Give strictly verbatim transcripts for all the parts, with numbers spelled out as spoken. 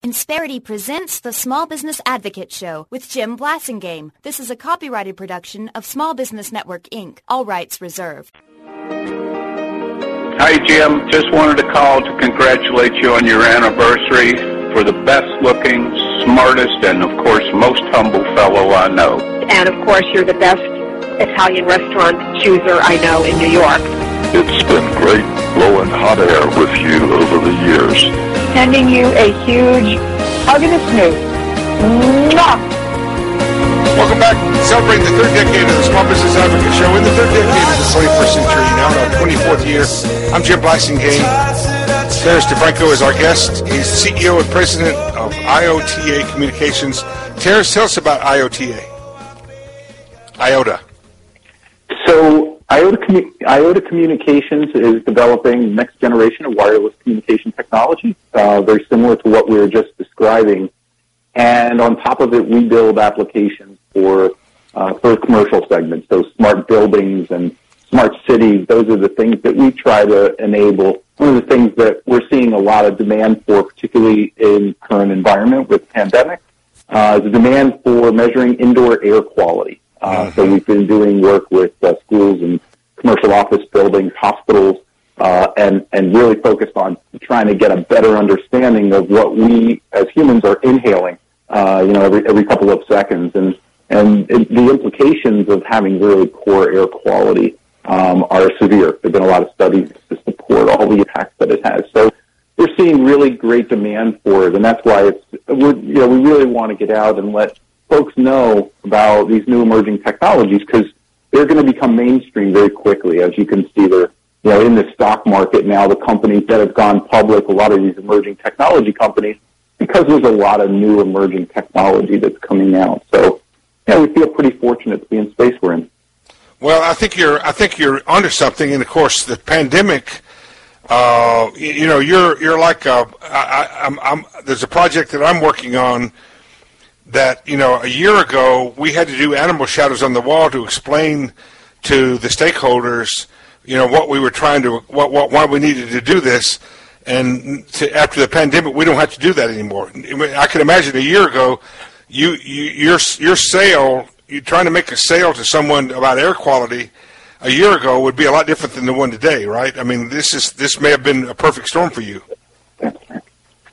Insperity presents the Small Business Advocate Show with Jim Blasingame. This is a copyrighted production of Small Business Network, Incorporated. All rights reserved. Hi, Jim. Just wanted to call to congratulate you on your anniversary for the best-looking, smartest, and, of course, most humble fellow I know. And, of course, you're the best Italian restaurant chooser I know in New York. It's been great blowing hot air with you over the years. Sending you a huge hug and a smooch. Mwah! Welcome back. Celebrating the third decade of the Small Business Advocate Show in the third decade of the twenty-first century, now in our twenty-fourth year. I'm Jim Blasingame. Terence DeFranco is our guest. He's C E O and President of I O T A Communications. Terence, tell us about I O T A. IOTA. So IOTA, Commu- IOTA Communications is developing the next generation of wireless communication technology, uh, very similar to what we were just describing. And on top of it, we build applications for uh, for commercial segments, so smart buildings and smart cities. Those are the things that we try to enable. One of the things that we're seeing a lot of demand for, particularly in current environment with the pandemic, uh, is the demand for measuring indoor air quality. Uh, so we've been doing work with uh, schools and commercial office buildings, hospitals, uh, and, and really focused on trying to get a better understanding of what we as humans are inhaling, uh, you know, every, every couple of seconds. And, and it, the implications of having really poor air quality um, are severe. There have been a lot of studies to support all the impacts that it has. So we're seeing really great demand for it, and that's why it's, we're, you know, we really want to get out and let folks know about these new emerging technologies because they're going to become mainstream very quickly. As you can see, they're, you know, in the stock market now, the companies that have gone public, a lot of these emerging technology companies, because there's a lot of new emerging technology that's coming out. So, yeah, we feel pretty fortunate to be in the space we're in. Well, I think you're, I think you're onto something. And of course, the pandemic, uh, you, you know, you're, you're like, a, I, I'm, I'm, there's a project that I'm working on that, you know, a year ago, we had to do animal shadows on the wall to explain to the stakeholders, you know, what we were trying to, what, what, why we needed to do this. And to, after the pandemic, we don't have to do that anymore. I can imagine a year ago, you, you your, your sale, you're trying to make a sale to someone about air quality a year ago would be a lot different than the one today, right? I mean, this is, this may have been a perfect storm for you. That's right.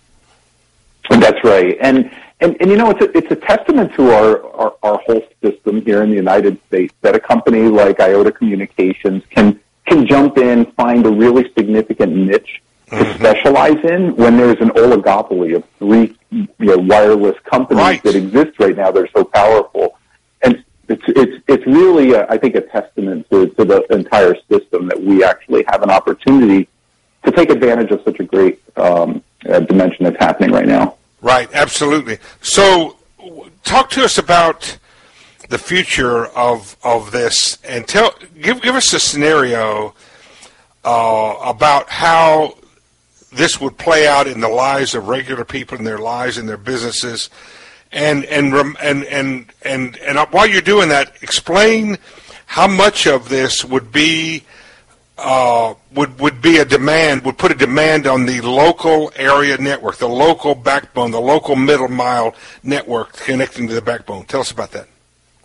That's right. And, And, and you know, it's a, it's a testament to our, our, our whole system here in the United States that a company like IOTA Communications can can jump in, find a really significant niche to mm-hmm. specialize in when there's an oligopoly of three you know, wireless companies right. that exist right now that are so powerful. And it's it's it's really, a, I think, a testament to, to the entire system that we actually have an opportunity to take advantage of such a great um, uh, dimension that's happening right now. Right, absolutely. So, talk to us about the future of of this, and tell give give us a scenario uh, about how this would play out in the lives of regular people, in their lives, in their businesses, and and and and and and while you're doing that, explain how much of this would be. Uh, would would be a demand, would put a demand on the local area network, the local backbone, the local middle mile network connecting to the backbone. Tell us about that.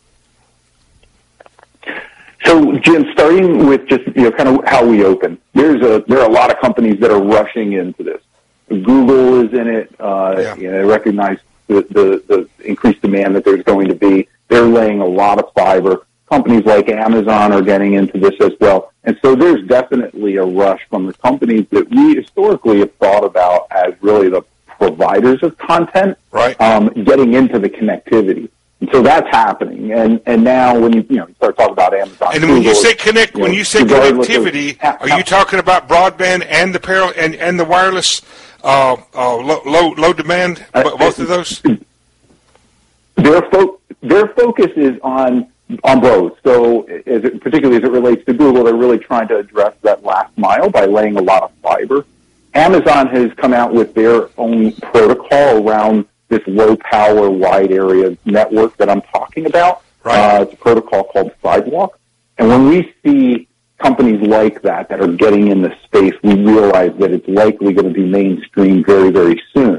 So, Jim, starting with just you know kind of how we open, there's a there are a lot of companies that are rushing into this. Google is in it. Uh, yeah. You know, they recognize the, the the increased demand that there's going to be. They're laying a lot of fiber. Companies like Amazon are getting into this as well. And so there's definitely a rush from the companies that we historically have thought about as really the providers of content, right? Um, getting into the connectivity. And so that's happening. And and now when you you know you start talking about Amazon, and Google, when you say connect, you when know, you say connectivity, of, are you talking about broadband and the parallel and, and the wireless uh, uh, low, low low demand, uh, both of those? Their fo- their focus is on. On both. So as it, particularly as it relates to Google, they're really trying to address that last mile by laying a lot of fiber. Amazon has come out with their own protocol around this low-power, wide-area network that I'm talking about. Right. Uh, it's a protocol called Sidewalk. And when we see companies like that that are getting in the space, we realize that it's likely going to be mainstream very, very soon.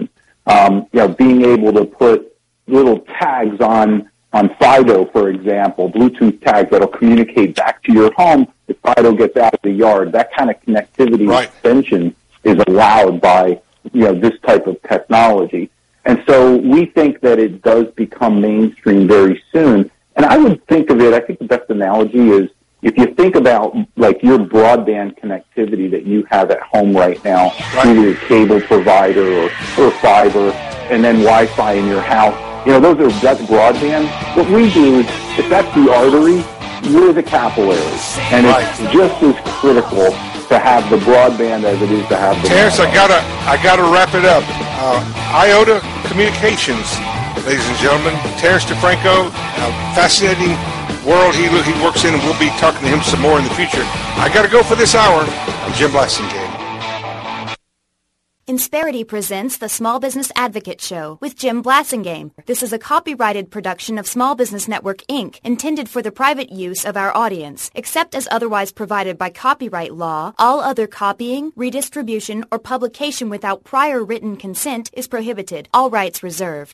Um, you know, being able to put little tags on on Fido, for example, Bluetooth tags that'll communicate back to your home if Fido gets out of the yard. That kind of connectivity right. extension is allowed by, you know, this type of technology. And so we think that it does become mainstream very soon. And I would think of it, I think the best analogy is if you think about like your broadband connectivity that you have at home right now, right. through your cable provider or, or fiber, and then Wi-Fi in your house. You know, those are, that's broadband. What we do is, if that's the artery, we're the capillary. And right. it's just as critical to have the broadband as it is to have the Terrence, I gotta, I gotta wrap it up. Uh, IOTA Communications, ladies and gentlemen. Terrence DeFranco, a fascinating world he, he works in, and we'll be talking to him some more in the future. I gotta go for this hour. I'm Jim Blasingame. Insperity presents the Small Business Advocate Show with Jim Blasingame. This is a copyrighted production of Small Business Network, Incorporated, intended for the private use of our audience. Except as otherwise provided by copyright law, all other copying, redistribution, or publication without prior written consent is prohibited. All rights reserved.